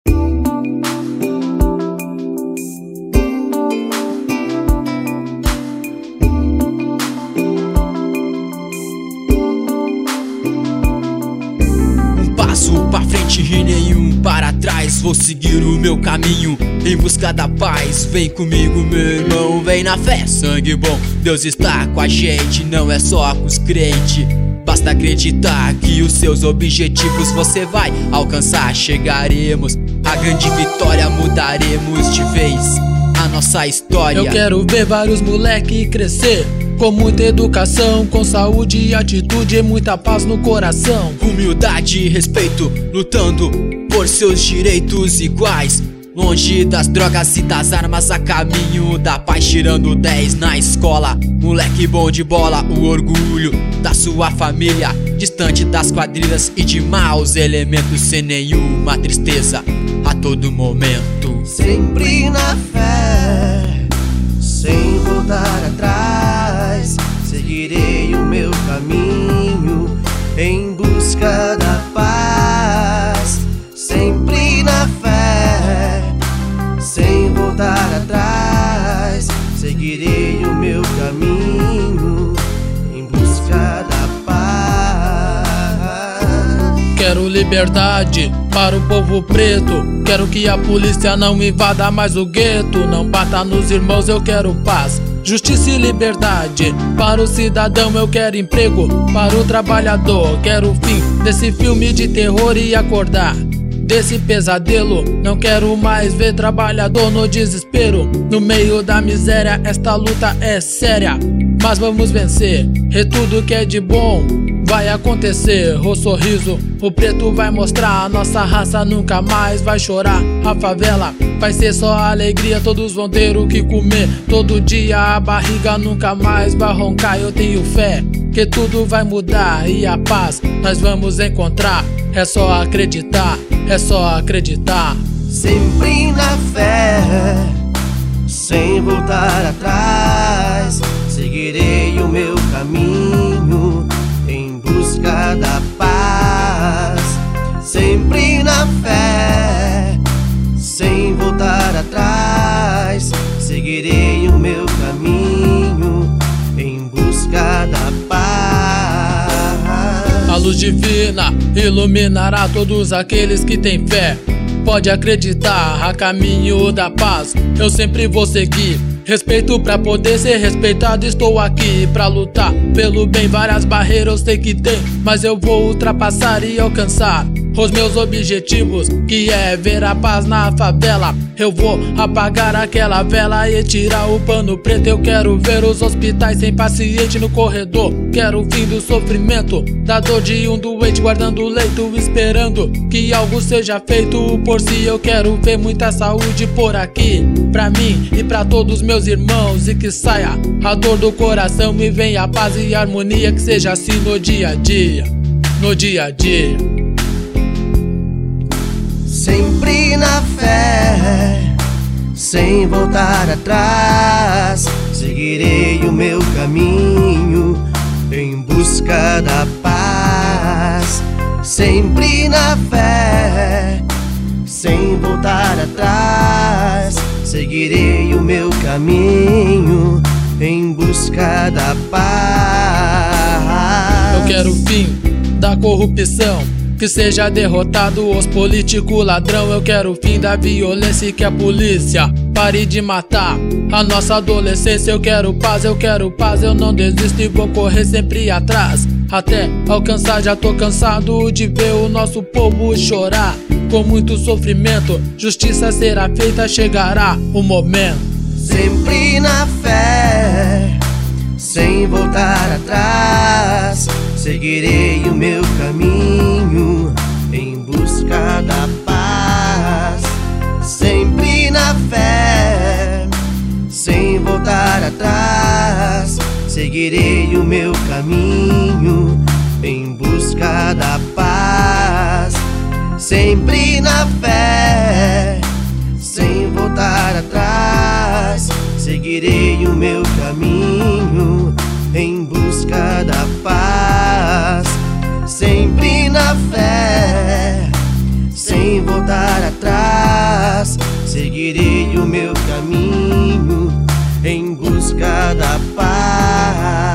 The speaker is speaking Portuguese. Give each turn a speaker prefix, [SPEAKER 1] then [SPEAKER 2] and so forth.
[SPEAKER 1] Pra frente e nenhum para trás, vou seguir o meu caminho em busca da paz. Vem comigo, meu irmão, vem na fé, sangue bom. Deus está com a gente, não é só com os crentes. Basta acreditar que os seus objetivos você vai alcançar. Chegaremos à grande vitória, mudaremos de vez a nossa história.
[SPEAKER 2] Eu quero ver vários moleque crescer com muita educação, com saúde e atitude e muita paz no coração.
[SPEAKER 1] Humildade e respeito, lutando por seus direitos iguais. Longe das drogas e das armas, a caminho da paz, tirando 10 na escola. Moleque bom de bola, o orgulho da sua família, distante das quadrilhas e de maus elementos, sem nenhuma tristeza a todo momento.
[SPEAKER 3] Sempre na fé, sem voltar atrás, seguirei o meu caminho em busca da paz. Sempre na fé, sem voltar atrás, seguirei o meu caminho em busca da paz.
[SPEAKER 2] Quero liberdade para o povo preto, quero que a polícia não invada mais o gueto, não bata nos irmãos, eu quero paz, justiça e liberdade. Para o cidadão eu quero emprego, para o trabalhador quero o fim desse filme de terror e acordar desse pesadelo. Não quero mais ver trabalhador no desespero, no meio da miséria. Esta luta é séria, mas vamos vencer, e tudo que é de bom vai acontecer. O sorriso, o preto vai mostrar, a nossa raça nunca mais vai chorar. A favela vai ser só alegria, todos vão ter o que comer todo dia, a barriga nunca mais vai roncar. Eu tenho fé que tudo vai mudar e a paz nós vamos encontrar. É só acreditar, é só acreditar.
[SPEAKER 3] Sempre na fé, sem voltar atrás, seguirei o meu caminho em busca da paz. Sempre na fé, sem voltar atrás, seguirei o meu caminho em busca da paz.
[SPEAKER 2] A luz divina iluminará todos aqueles que têm fé. Pode acreditar, a caminho da paz eu sempre vou seguir. Respeito pra poder ser respeitado, estou aqui pra lutar pelo bem. Várias barreiras eu sei que tem, mas eu vou ultrapassar e alcançar os meus objetivos, que é ver a paz na favela. Eu vou apagar aquela vela e tirar o pano preto. Eu quero ver os hospitais sem paciente no corredor. Quero o fim do sofrimento, da dor de um doente guardando o leito, esperando que algo seja feito por si. Eu quero ver muita saúde por aqui, pra mim e pra todos meus irmãos, e que saia a dor do coração e venha a paz e a harmonia, que seja assim no dia a dia, no dia a dia.
[SPEAKER 3] Sempre na fé, sem voltar atrás, seguirei o meu caminho em busca da paz. Sempre na fé, sem voltar atrás, seguirei o meu caminho em busca da paz.
[SPEAKER 2] Eu quero o fim da corrupção, que seja derrotado os políticos ladrão. Eu quero o fim da violência e que a polícia pare de matar a nossa adolescência. Eu quero paz, eu não desisto e vou correr sempre atrás até alcançar. Já tô cansado de ver o nosso povo chorar com muito sofrimento. Justiça será feita, chegará o momento.
[SPEAKER 3] Sempre na fé, sem voltar atrás, seguirei o meu caminho em busca da paz. Sempre na fé, sem voltar atrás, seguirei o meu caminho em busca da paz. Sempre na fé, sem voltar atrás, seguirei o meu caminho em busca da paz. Sempre na fé, sem voltar atrás, busca da paz.